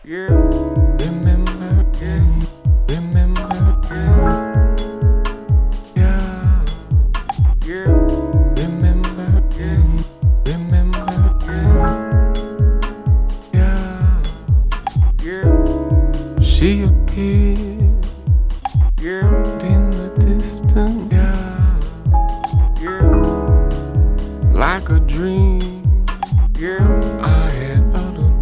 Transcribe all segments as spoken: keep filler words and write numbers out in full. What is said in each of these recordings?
Yeah, remember, yeah, remember, yeah, yeah, yeah, remember, yeah, remember, yeah, yeah, yeah. She appeared, yeah, in the distance, yeah, yeah, like a dream, yeah, I had uttered.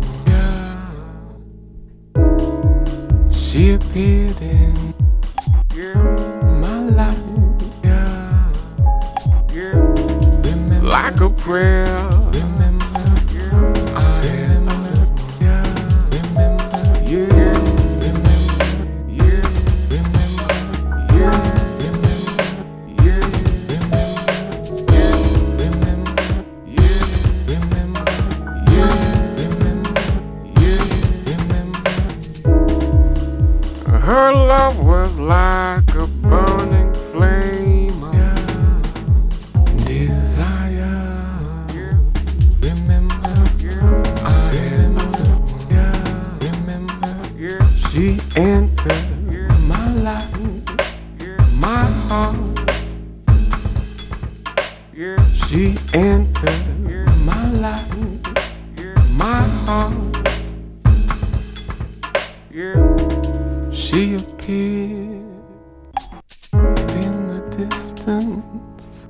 She appeared in yeah, my life, yeah, yeah. Remember, like a prayer. Remember, yeah, I am yeah. Remember, yeah, remember, yeah, remember, yeah, remember, yeah, remember, yeah, remember, yeah, remember, yeah, remember, yeah, remember. Her love was like a burning flame of desire. Remember, I am remember, she entered my life, my heart. She entered my life, my heart. She appeared in the distance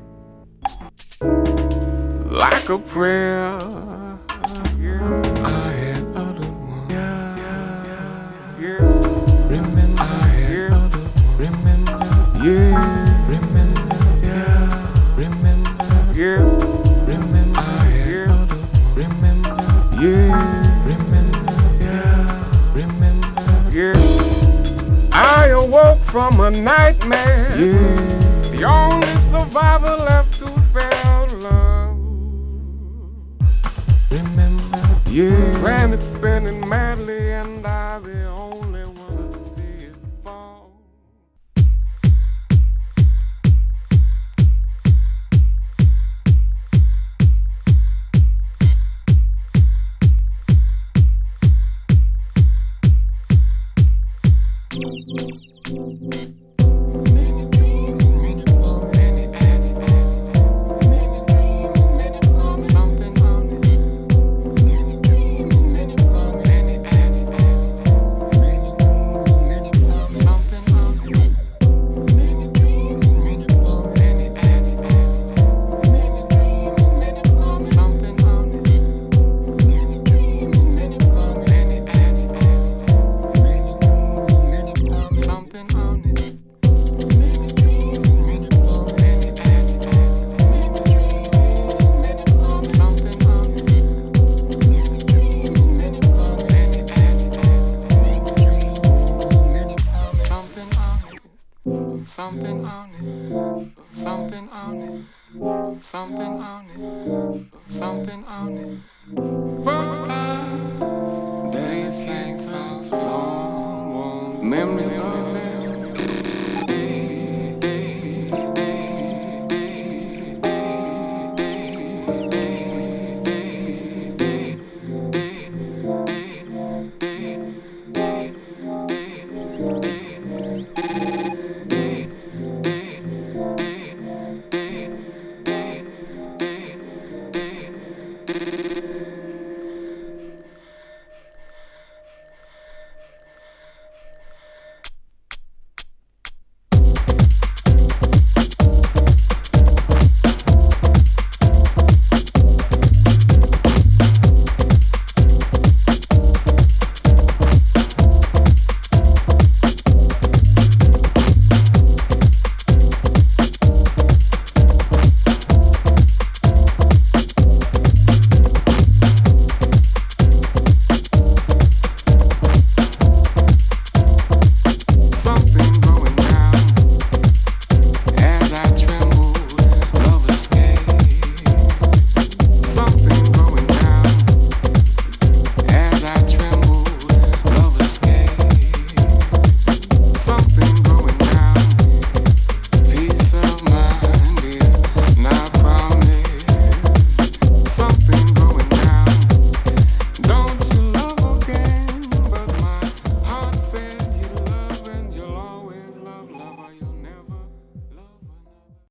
like a prayer. I had uttered one. Remember, I had uttered one. Remember, yeah. Remember, yeah. Remember, yeah. Remember, I had uttered one. Remember, yeah. Remember, yeah. Remember, yeah. I awoke from a nightmare. Yeah. The only survivor left who felt love. Remember, yeah. Planet spinning madly, and I the only one to see it fall. Many dreams, many falls, many acts fast. Many dreams, many falls, something honest. Many dreams, many falls, many acts fast. Many dreams, many falls, something honest. Many dreams, many falls, many acts fast. Many dreams, many falls, something honest. Many dreams, many falls, many acts fast. Many dreams, many falls, something honest. Many dreams, many falls, many acts fast. Many dreams, many falls, something honest. Many dreams, many falls, many acts fast. Many dreams, many falls, something honest. Something honest. Something honest. Something honest. Something honest. First time they sang such long ones. Memory of them. Day, day, day, day, day, day, day, day, day,